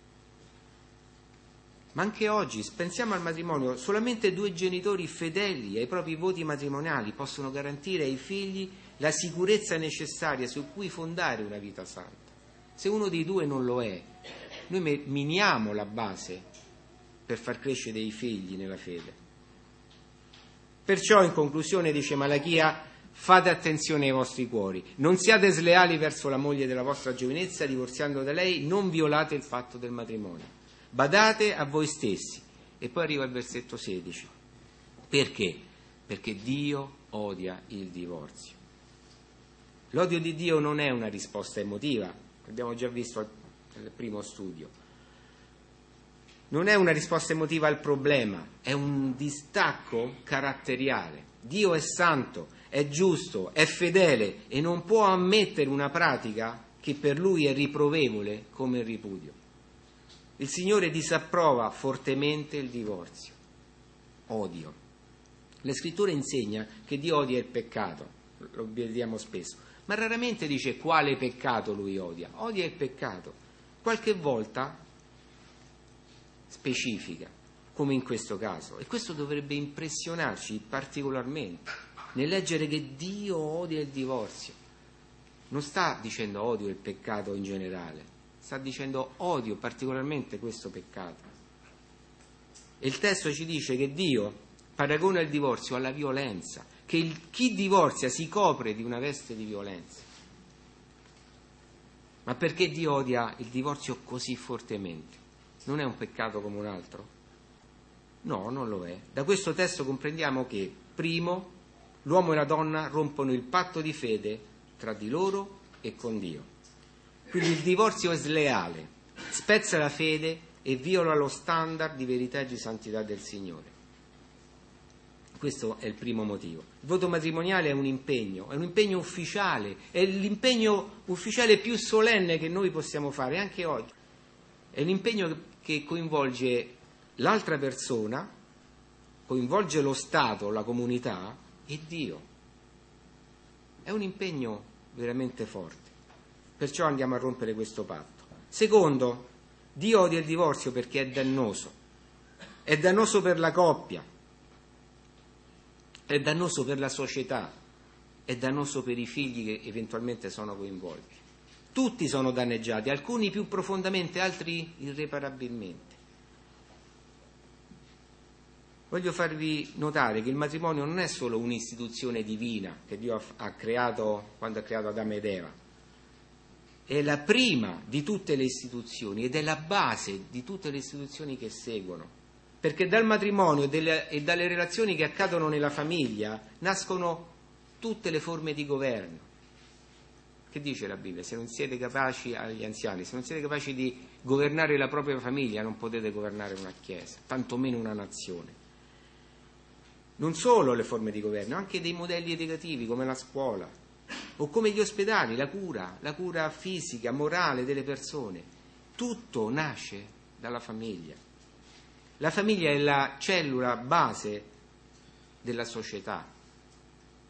Ma anche oggi, pensiamo al matrimonio, solamente 2 genitori fedeli ai propri voti matrimoniali possono garantire ai figli la sicurezza necessaria su cui fondare una vita santa. Se uno dei 2 non lo è, noi miniamo la base per far crescere i figli nella fede. Perciò, in conclusione, dice Malachia: fate attenzione ai vostri cuori, non siate sleali verso la moglie della vostra giovinezza, divorziando da lei, non violate il patto del matrimonio. Badate a voi stessi. E poi arriva il versetto 16. Perché? Perché Dio odia il divorzio. L'odio di Dio non è una risposta emotiva, abbiamo già visto nel primo studio. Non è una risposta emotiva al problema, è un distacco caratteriale. Dio è santo, è giusto, è fedele e non può ammettere una pratica che per lui è riprovevole come il ripudio. Il Signore disapprova fortemente il divorzio. Odio. La Scrittura insegna che Dio odia il peccato, lo vediamo spesso, ma raramente dice quale peccato lui odia. Odia il peccato. Qualche volta specifica, come in questo caso. E questo dovrebbe impressionarci particolarmente nel leggere che Dio odia il divorzio. Non sta dicendo odio il peccato in generale, sta dicendo odio particolarmente questo peccato. E il testo ci dice che Dio paragona il divorzio alla violenza, che chi divorzia si copre di una veste di violenza. Ma perché Dio odia il divorzio così fortemente? Non è un peccato come un altro? No, non lo è. Da questo testo comprendiamo che, primo, l'uomo e la donna rompono il patto di fede tra di loro e con Dio. Quindi il divorzio è sleale, spezza la fede e viola lo standard di verità e di santità del Signore. Questo è il primo motivo. Il voto matrimoniale è un impegno ufficiale, è l'impegno ufficiale più solenne che noi possiamo fare anche oggi. È un impegno che coinvolge l'altra persona, coinvolge lo Stato, la comunità e Dio. È un impegno veramente forte. Perciò andiamo a rompere questo patto. Secondo, Dio odia il divorzio perché è dannoso per la coppia, è dannoso per la società, è dannoso per i figli che eventualmente sono coinvolti. Tutti sono danneggiati, alcuni più profondamente, altri irreparabilmente. Voglio farvi notare che il matrimonio non è solo un'istituzione divina che Dio ha creato quando ha creato Adamo ed Eva. È la prima di tutte le istituzioni ed è la base di tutte le istituzioni che seguono, perché dal matrimonio e dalle relazioni che accadono nella famiglia nascono tutte le forme di governo. Che dice la Bibbia? Se non siete capaci, agli anziani, se non siete capaci di governare la propria famiglia, non potete governare una chiesa, tantomeno una nazione. Non solo le forme di governo, anche dei modelli educativi come la scuola o come gli ospedali, la cura fisica, morale delle persone. Tutto nasce dalla famiglia. La famiglia è la cellula base della società.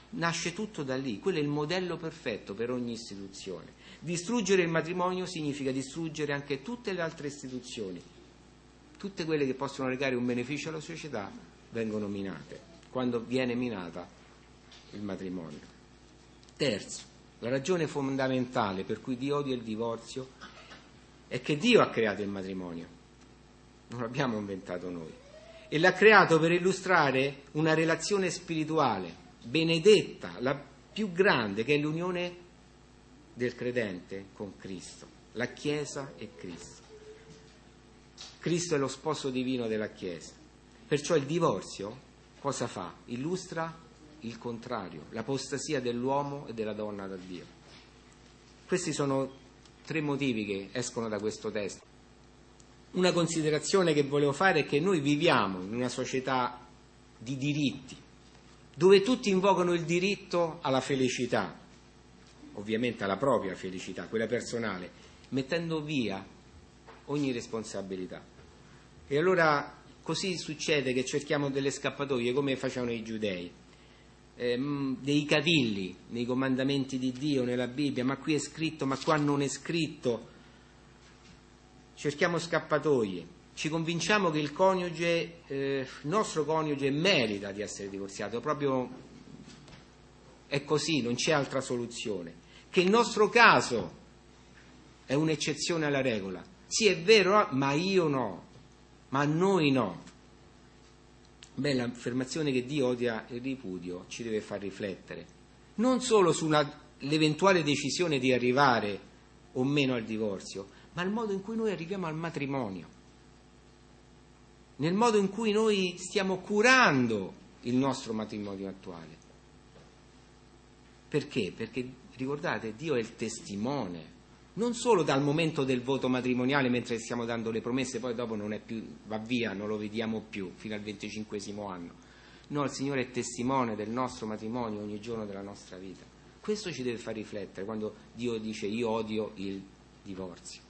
Nasce tutto da lì, quello è il modello perfetto per ogni istituzione. Distruggere il matrimonio significa distruggere anche tutte le altre istituzioni. Tutte quelle che possono recare un beneficio alla società vengono minate quando viene minata il matrimonio. Terzo, la ragione fondamentale per cui Dio odia il divorzio è che Dio ha creato il matrimonio, non l'abbiamo inventato noi, e l'ha creato per illustrare una relazione spirituale benedetta, la più grande, che è l'unione del credente con Cristo, la Chiesa e Cristo. Cristo è lo sposo divino della Chiesa. Perciò il divorzio cosa fa? Illustra il contrario, l'apostasia dell'uomo e della donna da Dio. Questi sono 3 motivi che escono da questo testo. Una considerazione che volevo fare è che noi viviamo in una società di diritti, dove tutti invocano il diritto alla felicità, ovviamente alla propria felicità, quella personale, mettendo via ogni responsabilità. E allora così succede che cerchiamo delle scappatoie, come facevano i giudei, dei cavilli nei comandamenti di Dio, nella Bibbia, ma qui è scritto, ma qua non è scritto. Cerchiamo scappatoie. Ci convinciamo che il nostro coniuge merita di essere divorziato, proprio è così, non c'è altra soluzione, che il nostro caso è un'eccezione alla regola. Sì, è vero, ma io no, ma noi no. Beh, l'affermazione che Dio odia il ripudio ci deve far riflettere, non solo sull'eventuale decisione di arrivare o meno al divorzio, ma il modo in cui noi arriviamo al matrimonio, nel modo in cui noi stiamo curando il nostro matrimonio attuale. Perché? Perché, ricordate, Dio è il testimone, non solo dal momento del voto matrimoniale, mentre stiamo dando le promesse, poi dopo non è più, va via, non lo vediamo più, fino al 25° anno. No, il Signore è testimone del nostro matrimonio ogni giorno della nostra vita. Questo ci deve far riflettere quando Dio dice io odio il divorzio.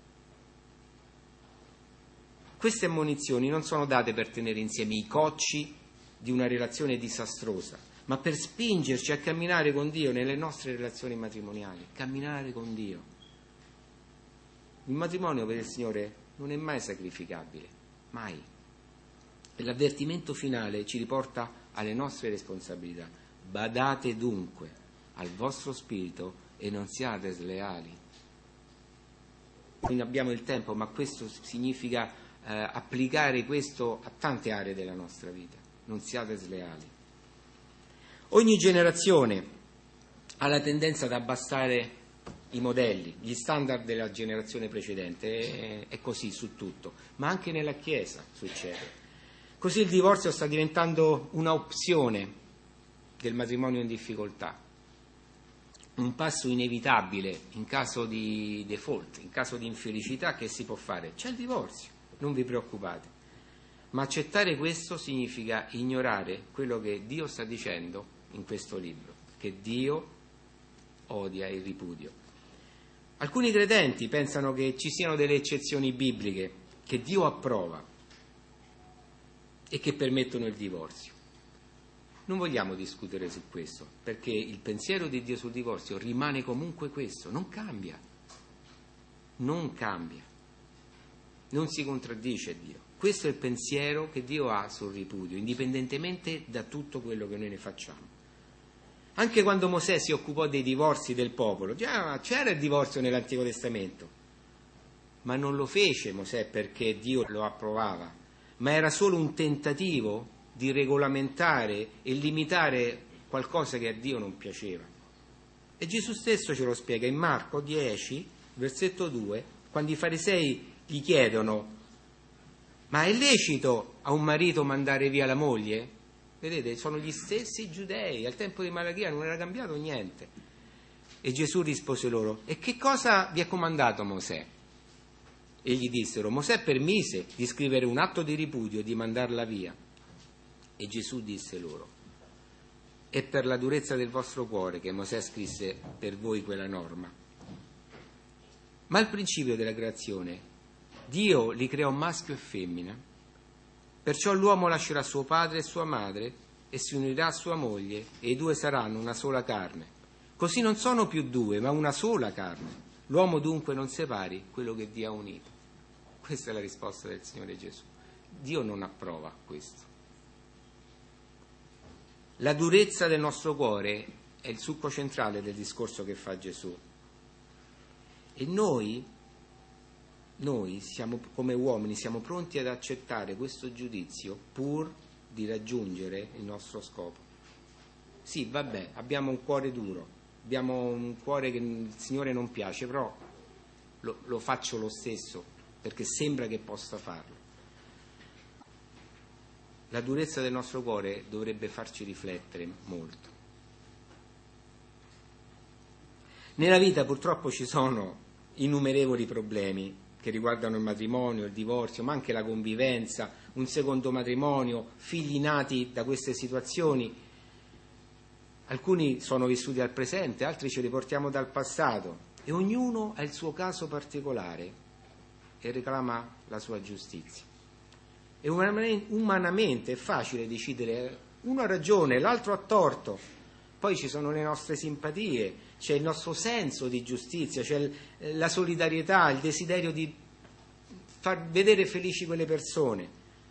Queste ammonizioni non sono date per tenere insieme i cocci di una relazione disastrosa, ma per spingerci a camminare con Dio nelle nostre relazioni matrimoniali, camminare con Dio. Il matrimonio per il Signore non è mai sacrificabile, mai. E l'avvertimento finale ci riporta alle nostre responsabilità. Badate dunque al vostro spirito e non siate sleali. Quindi abbiamo il tempo, ma questo significa applicare questo a tante aree della nostra vita. Non siate sleali. Ogni generazione ha la tendenza ad abbassare i modelli, gli standard della generazione precedente, è così su tutto, ma anche nella Chiesa succede. Così il divorzio sta diventando una opzione del matrimonio in difficoltà, un passo inevitabile in caso di default, in caso di infelicità. Che si può fare? C'è il divorzio, non vi preoccupate. Ma accettare questo significa ignorare quello che Dio sta dicendo in questo libro, che Dio odia il ripudio. Alcuni credenti pensano che ci siano delle eccezioni bibliche che Dio approva e che permettono il divorzio. Non vogliamo discutere su questo, perché il pensiero di Dio sul divorzio rimane comunque questo, non cambia, non si contraddice Dio. Questo è il pensiero che Dio ha sul ripudio, indipendentemente da tutto quello che noi ne facciamo. Anche quando Mosè si occupò dei divorzi del popolo, già c'era il divorzio nell'Antico Testamento, ma non lo fece Mosè perché Dio lo approvava, ma era solo un tentativo di regolamentare e limitare qualcosa che a Dio non piaceva. E Gesù stesso ce lo spiega in Marco 10, versetto 2, quando i farisei gli chiedono: ma è lecito a un marito mandare via la moglie? Vedete, sono gli stessi giudei, al tempo di Malachia non era cambiato niente. E Gesù rispose loro: e che cosa vi ha comandato Mosè? E gli dissero: Mosè permise di scrivere un atto di ripudio e di mandarla via. E Gesù disse loro: è per la durezza del vostro cuore che Mosè scrisse per voi quella norma. Ma al principio della creazione Dio li creò maschio e femmina, perciò l'uomo lascerà suo padre e sua madre e si unirà a sua moglie e i due saranno una sola carne. Così non sono più due, ma una sola carne. L'uomo dunque non separi quello che Dio ha unito. Questa è la risposta del Signore Gesù. Dio non approva questo. La durezza del nostro cuore è il succo centrale del discorso che fa Gesù. E noi siamo, come uomini, siamo pronti ad accettare questo giudizio pur di raggiungere il nostro scopo. Sì, vabbè, abbiamo un cuore duro, abbiamo un cuore che il Signore non piace, però lo faccio lo stesso, perché sembra che possa farlo. La durezza del nostro cuore dovrebbe farci riflettere molto. Nella vita purtroppo ci sono innumerevoli problemi che riguardano il matrimonio, il divorzio, ma anche la convivenza, un secondo matrimonio, figli nati da queste situazioni. Alcuni sono vissuti al presente, altri ce li portiamo dal passato, e ognuno ha il suo caso particolare e reclama la sua giustizia. E umanamente è facile decidere, uno ha ragione, l'altro ha torto, poi ci sono le nostre simpatie, c'è il nostro senso di giustizia, c'è la solidarietà, il desiderio di far vedere felici quelle persone.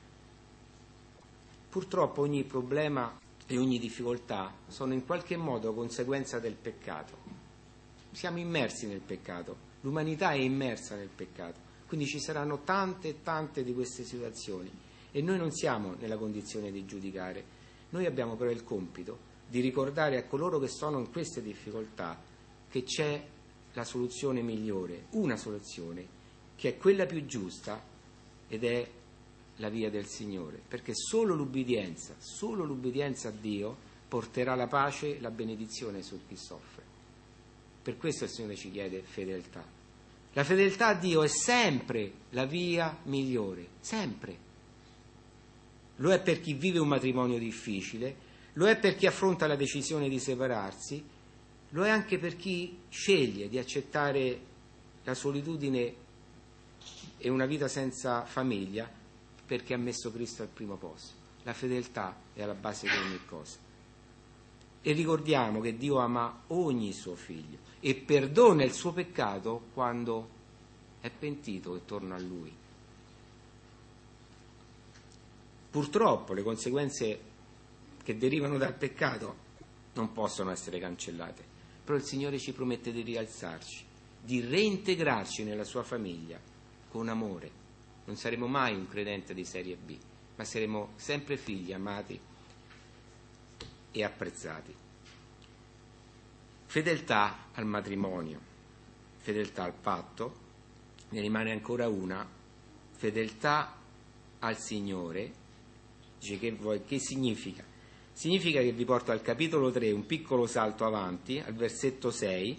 Purtroppo ogni problema e ogni difficoltà sono in qualche modo conseguenza del peccato. Siamo immersi nel peccato, l'umanità è immersa nel peccato, quindi ci saranno tante e tante di queste situazioni e noi non siamo nella condizione di giudicare. Noi abbiamo però il compito di ricordare a coloro che sono in queste difficoltà che c'è la soluzione migliore, una soluzione che è quella più giusta ed è la via del Signore, perché solo l'ubbidienza a Dio porterà la pace e la benedizione su chi soffre. Per questo il Signore ci chiede fedeltà. La fedeltà a Dio è sempre la via migliore, sempre. Lo è per chi vive un matrimonio difficile, lo è per chi affronta la decisione di separarsi, lo è anche per chi sceglie di accettare la solitudine e una vita senza famiglia perché ha messo Cristo al primo posto. La fedeltà è alla base di ogni cosa. E ricordiamo che Dio ama ogni suo figlio e perdona il suo peccato quando è pentito e torna a Lui. Purtroppo le conseguenze che derivano dal peccato non possono essere cancellate, però il Signore ci promette di rialzarci, di reintegrarci nella sua famiglia con amore. Non saremo mai un credente di serie B, ma saremo sempre figli amati e apprezzati. Fedeltà al matrimonio, fedeltà al patto, ne rimane ancora una, fedeltà al Signore. Dice che significa? Significa che vi porto al capitolo 3, un piccolo salto avanti, al versetto 6.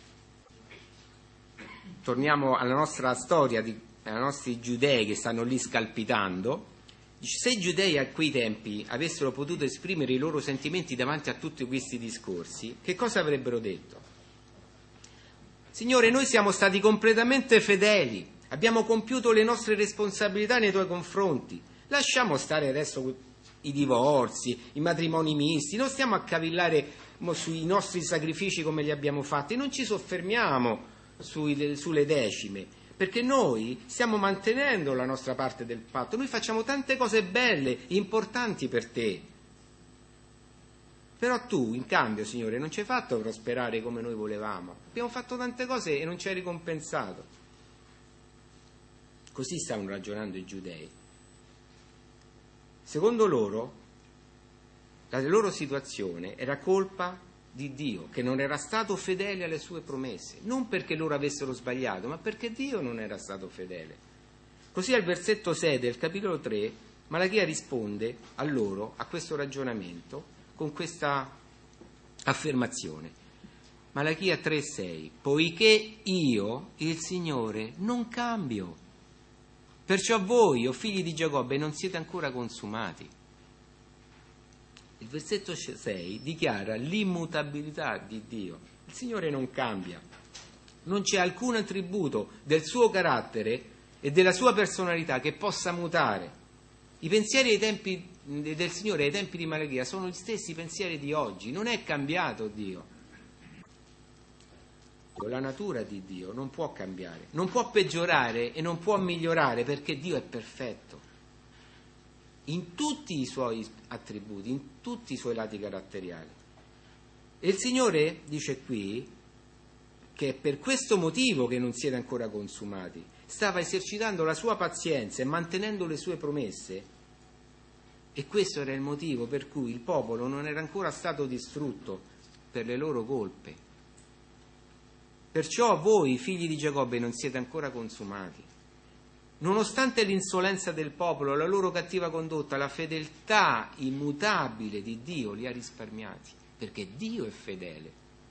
Torniamo alla nostra storia, ai nostri giudei che stanno lì scalpitando. Dice, se i giudei a quei tempi avessero potuto esprimere i loro sentimenti davanti a tutti questi discorsi, che cosa avrebbero detto? Signore, noi siamo stati completamente fedeli, abbiamo compiuto le nostre responsabilità nei tuoi confronti, lasciamo stare adesso i divorzi, i matrimoni misti, non stiamo a cavillare sui nostri sacrifici come li abbiamo fatti, non ci soffermiamo sulle decime, perché noi stiamo mantenendo la nostra parte del patto, noi facciamo tante cose belle, importanti per te. Però tu, in cambio, Signore, non ci hai fatto prosperare come noi volevamo, abbiamo fatto tante cose e non ci hai ricompensato. Così stavano ragionando i giudei. Secondo loro, la loro situazione era colpa di Dio, che non era stato fedele alle sue promesse, non perché loro avessero sbagliato, ma perché Dio non era stato fedele. Così al versetto 6 del capitolo 3, Malachia risponde a loro, a questo ragionamento, con questa affermazione. Malachia 3,6: poiché io, il Signore, non cambio. Perciò voi, o figli di Giacobbe, non siete ancora consumati. Il versetto 6 dichiara l'immutabilità di Dio. Il Signore non cambia. Non c'è alcun attributo del suo carattere e della sua personalità che possa mutare. I pensieri ai tempi del Signore ai tempi di Malachia sono gli stessi pensieri di oggi, non è cambiato Dio. La natura di Dio non può cambiare, non può peggiorare e non può migliorare, perché Dio è perfetto in tutti i suoi attributi, in tutti i suoi lati caratteriali. E il Signore dice qui che è per questo motivo che non siete ancora consumati, stava esercitando la sua pazienza e mantenendo le sue promesse, e questo era il motivo per cui il popolo non era ancora stato distrutto per le loro colpe. Perciò voi, figli di Giacobbe, non siete ancora consumati. Nonostante l'insolenza del popolo, la loro cattiva condotta, la fedeltà immutabile di Dio li ha risparmiati, perché Dio è fedele.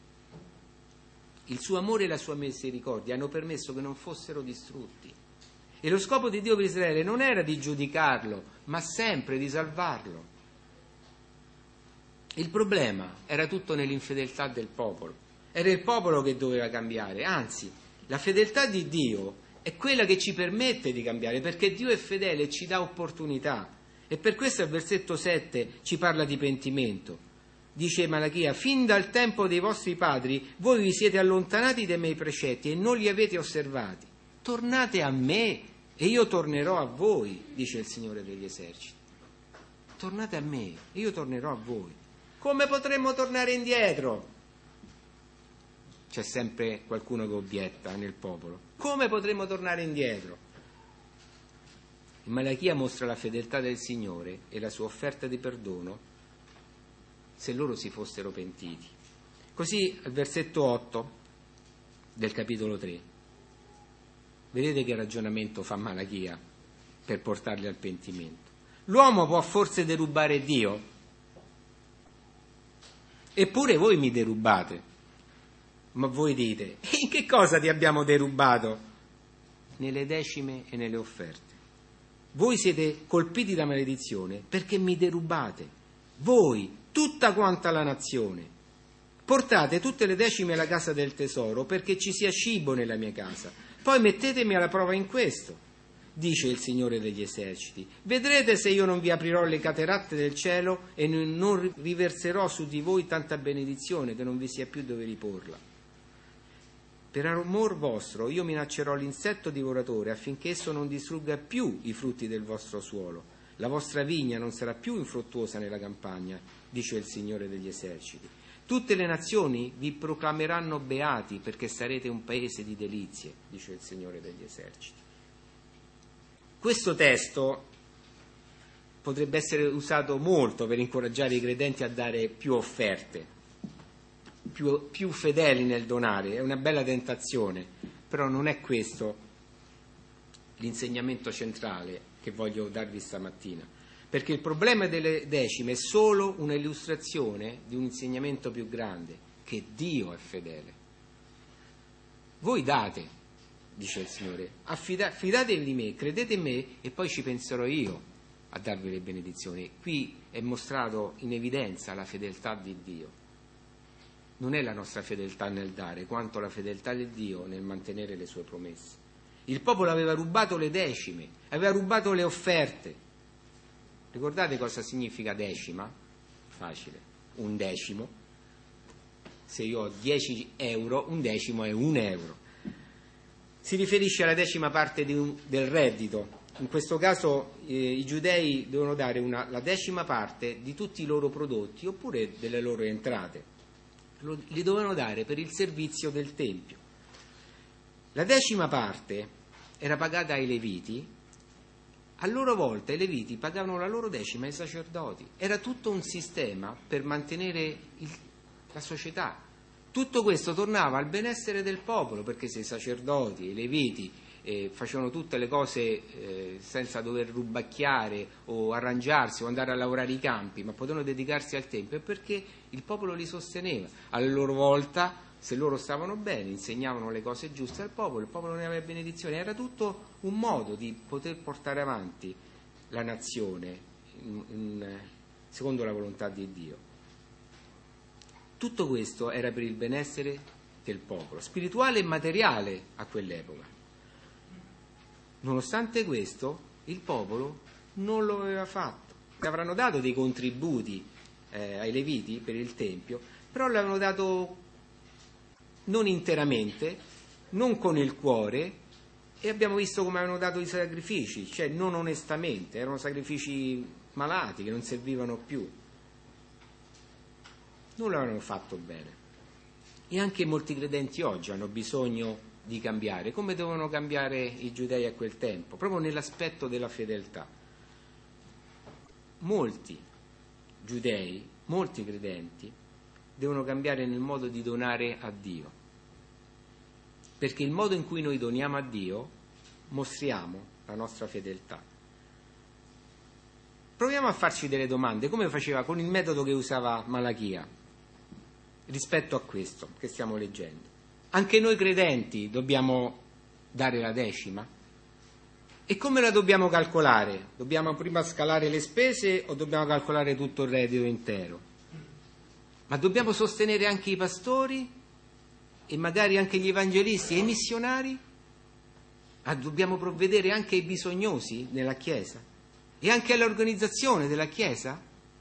Il suo amore e la sua misericordia hanno permesso che non fossero distrutti. E lo scopo di Dio per Israele non era di giudicarlo, ma sempre di salvarlo. Il problema era tutto nell'infedeltà del popolo. Era il popolo che doveva cambiare, anzi, la fedeltà di Dio è quella che ci permette di cambiare, perché Dio è fedele e ci dà opportunità. E per questo al versetto 7 ci parla di pentimento. Dice Malachia: fin dal tempo dei vostri padri voi vi siete allontanati dai miei precetti e non li avete osservati. Tornate a me e io tornerò a voi, dice il Signore degli eserciti. Tornate a me e io tornerò a voi. Come potremmo tornare indietro? C'è sempre qualcuno che obietta nel popolo. Come potremmo tornare indietro? In Malachia mostra la fedeltà del Signore e la sua offerta di perdono se loro si fossero pentiti. Così al versetto 8 del capitolo 3 vedete che ragionamento fa Malachia per portarli al pentimento. L'uomo può forse derubare Dio? Eppure voi mi derubate. Ma voi dite: e in che cosa ti abbiamo derubato? Nelle decime e nelle offerte. Voi siete colpiti da maledizione perché mi derubate. Voi, tutta quanta la nazione. Portate tutte le decime alla casa del tesoro perché ci sia cibo nella mia casa. Poi mettetemi alla prova in questo, dice il Signore degli eserciti. Vedrete se io non vi aprirò le cateratte del cielo e non riverserò su di voi tanta benedizione che non vi sia più dove riporla. Per amor vostro io minaccerò l'insetto divoratore affinché esso non distrugga più i frutti del vostro suolo. La vostra vigna non sarà più infruttuosa nella campagna, dice il Signore degli eserciti. Tutte le nazioni vi proclameranno beati perché sarete un paese di delizie, dice il Signore degli eserciti. Questo testo potrebbe essere usato molto per incoraggiare i credenti a dare più offerte, più fedeli nel donare. È una bella tentazione, però non è questo l'insegnamento centrale che voglio darvi stamattina, perché il problema delle decime è solo un'illustrazione di un insegnamento più grande, che Dio è fedele. Voi date, dice il Signore, fidatevi di me, credete in me e poi ci penserò io a darvi le benedizioni. Qui è mostrato in evidenza la fedeltà di Dio. Non è la nostra fedeltà nel dare, quanto la fedeltà di Dio nel mantenere le sue promesse. Il popolo aveva rubato le decime, aveva rubato le offerte. Ricordate cosa significa decima? Facile, un decimo. Se io ho 10 euro, un decimo è 1 euro. Si riferisce alla decima parte del reddito. In questo caso i giudei devono dare la decima parte di tutti i loro prodotti oppure delle loro entrate. Li dovevano dare per il servizio del Tempio. La decima parte era pagata ai Leviti, a loro volta i Leviti pagavano la loro decima ai sacerdoti. Era tutto un sistema per mantenere la società. Tutto questo tornava al benessere del popolo, perché se i sacerdoti e i Leviti facevano tutte le cose senza dover rubacchiare o arrangiarsi o andare a lavorare i campi, ma potevano dedicarsi al Tempio, è perché il popolo li sosteneva. Alla loro volta, se loro stavano bene, insegnavano le cose giuste al popolo, il popolo ne aveva benedizione. Era tutto un modo di poter portare avanti la nazione secondo la volontà di Dio. Tutto questo era per il benessere del popolo, spirituale e materiale a quell'epoca. Nonostante questo, il popolo non lo aveva fatto. avranno dato dei contributi ai Leviti per il Tempio, però l'avevano dato non interamente, non con il cuore, e abbiamo visto come avevano dato i sacrifici, cioè non onestamente, erano sacrifici malati che non servivano più, non l'avevano fatto bene. E anche molti credenti oggi hanno bisogno di cambiare, come dovevano cambiare i giudei a quel tempo, proprio nell'aspetto della fedeltà. Molti giudei, molti credenti devono cambiare nel modo di donare a Dio, perché il modo in cui noi doniamo a Dio mostriamo la nostra fedeltà. Proviamo a farci delle domande, come faceva con il metodo che usava Malachia rispetto a questo che stiamo leggendo. Anche noi credenti dobbiamo dare la decima? E come la dobbiamo calcolare? Dobbiamo prima scalare le spese o dobbiamo calcolare tutto il reddito intero? Ma dobbiamo sostenere anche i pastori e magari anche gli evangelisti e i missionari? Dobbiamo provvedere anche ai bisognosi nella Chiesa e anche all'organizzazione della Chiesa?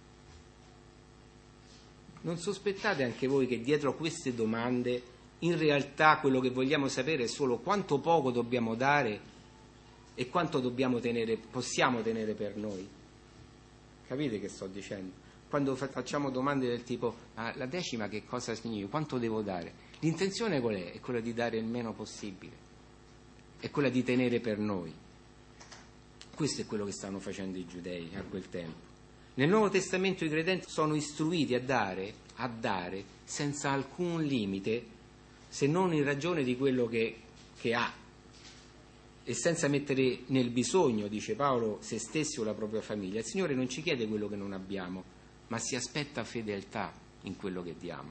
Non sospettate anche voi che dietro a queste domande in realtà quello che vogliamo sapere è solo quanto poco dobbiamo dare e quanto possiamo tenere per noi? Capite che sto dicendo? Quando facciamo domande del tipo la decima che cosa significa? Quanto devo dare? L'intenzione qual è? È quella di dare il meno possibile, è quella di tenere per noi. Questo è quello che stavano facendo i giudei a quel tempo. Nel Nuovo Testamento i credenti sono istruiti a dare senza alcun limite, se non in ragione di quello che ha, e senza mettere nel bisogno, dice Paolo, se stessi o la propria famiglia. Il Signore non ci chiede quello che non abbiamo, ma si aspetta fedeltà in quello che diamo.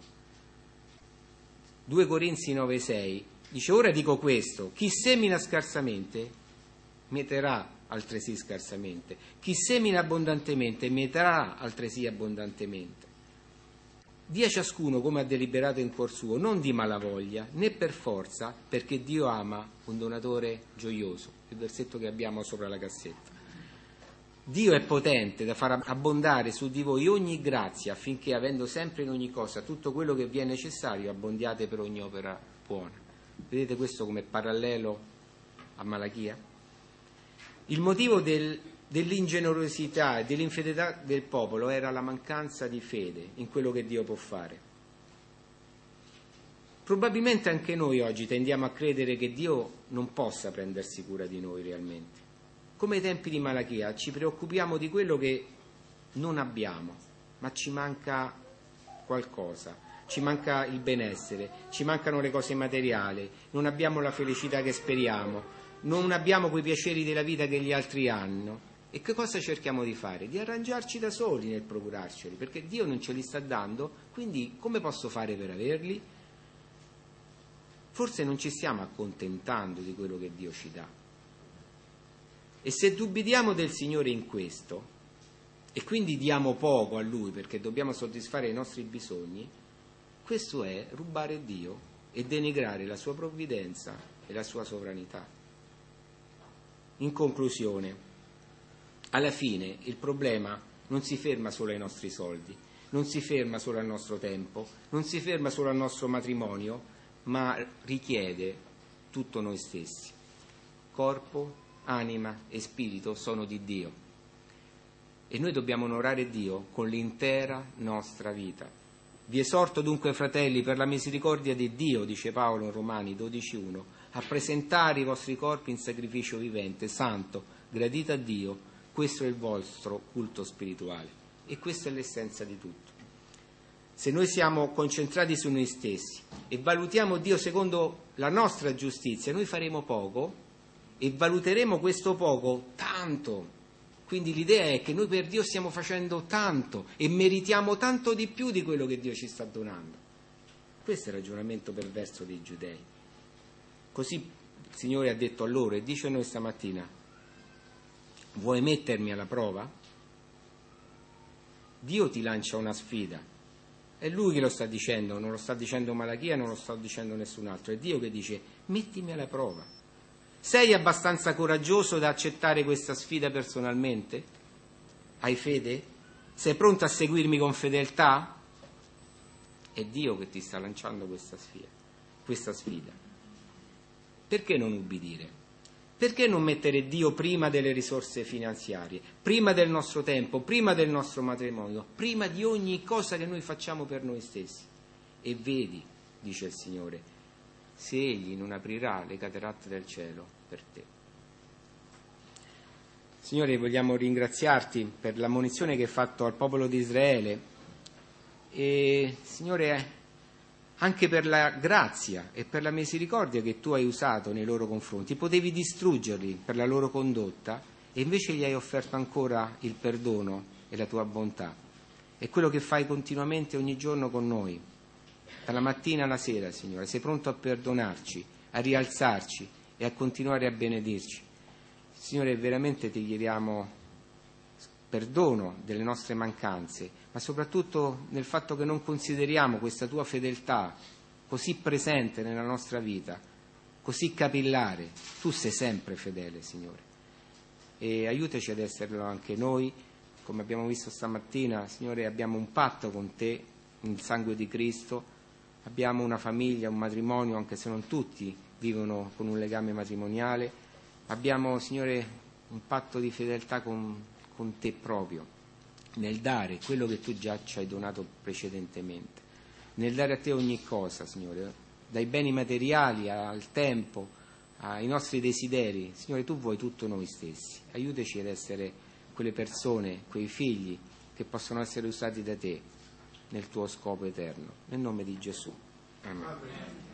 2 Corinzi 9,6 dice: ora dico questo, chi semina scarsamente mieterà altresì scarsamente, chi semina abbondantemente mieterà altresì abbondantemente. Dia ciascuno come ha deliberato in cuor suo, non di malavoglia né per forza, perché Dio ama un donatore gioioso. Il versetto che abbiamo sopra la cassetta. Dio è potente da far abbondare su di voi ogni grazia, affinché, avendo sempre in ogni cosa tutto quello che vi è necessario, abbondiate per ogni opera buona. Vedete questo come parallelo a Malachia? Il motivo dell'ingenerosità e dell'infedeltà del popolo era la mancanza di fede in quello che Dio può fare. Probabilmente anche noi oggi tendiamo a credere che Dio non possa prendersi cura di noi realmente. Come ai tempi di Malachia ci preoccupiamo di quello che non abbiamo, ma ci manca qualcosa, ci manca il benessere, ci mancano le cose materiali, non abbiamo la felicità che speriamo, non abbiamo quei piaceri della vita che gli altri hanno. E che cosa cerchiamo di fare? Di arrangiarci da soli nel procurarceli, perché Dio non ce li sta dando, quindi come posso fare per averli? Forse non ci stiamo accontentando di quello che Dio ci dà. E se dubitiamo del Signore in questo, e quindi diamo poco a Lui perché dobbiamo soddisfare i nostri bisogni, questo è rubare Dio e denigrare la sua provvidenza e la sua sovranità. In conclusione, alla fine il problema non si ferma solo ai nostri soldi, non si ferma solo al nostro tempo, non si ferma solo al nostro matrimonio, ma richiede tutto noi stessi. Corpo, anima e spirito sono di Dio e noi dobbiamo onorare Dio con l'intera nostra vita. Vi esorto dunque, fratelli, per la misericordia di Dio, dice Paolo in Romani 12,1, a presentare i vostri corpi in sacrificio vivente, santo, gradito a Dio. Questo è il vostro culto spirituale e questa è l'essenza di tutto. Se noi siamo concentrati su noi stessi e valutiamo Dio secondo la nostra giustizia, noi faremo poco e valuteremo questo poco tanto. Quindi l'idea è che noi per Dio stiamo facendo tanto e meritiamo tanto di più di quello che Dio ci sta donando. Questo è il ragionamento perverso dei giudei. Così il Signore ha detto a loro e dice a noi stamattina: vuoi mettermi alla prova? Dio ti lancia una sfida. È Lui che lo sta dicendo, non lo sta dicendo Malachia, non lo sta dicendo nessun altro. È Dio che dice: mettimi alla prova. Sei abbastanza coraggioso da accettare questa sfida personalmente? Hai fede? Sei pronto a seguirmi con fedeltà? È Dio che ti sta lanciando questa sfida. Perché non ubbidire? Perché non mettere Dio prima delle risorse finanziarie, prima del nostro tempo, prima del nostro matrimonio, prima di ogni cosa che noi facciamo per noi stessi? E vedi, dice il Signore, se Egli non aprirà le cataratte del cielo per te. Signore, vogliamo ringraziarti per l'ammonizione che hai fatto al popolo di Israele e, Signore, anche per la grazia e per la misericordia che tu hai usato nei loro confronti. Potevi distruggerli per la loro condotta e invece gli hai offerto ancora il perdono e la tua bontà. È quello che fai continuamente ogni giorno con noi, dalla mattina alla sera, Signore. Sei pronto a perdonarci, a rialzarci e a continuare a benedirci. Signore, veramente ti chiediamo perdono delle nostre mancanze, ma soprattutto nel fatto che non consideriamo questa tua fedeltà così presente nella nostra vita, così capillare. Tu sei sempre fedele, Signore, e aiutaci ad esserlo anche noi. Come abbiamo visto stamattina, Signore, abbiamo un patto con te, il sangue di Cristo, abbiamo una famiglia, un matrimonio, anche se non tutti vivono con un legame matrimoniale, abbiamo, Signore, un patto di fedeltà con te proprio, nel dare quello che tu già ci hai donato precedentemente, nel dare a te ogni cosa, Signore, dai beni materiali al tempo, ai nostri desideri. Signore, tu vuoi tutto noi stessi. Aiutaci ad essere quelle persone, quei figli che possono essere usati da te nel tuo scopo eterno. Nel nome di Gesù. Amen.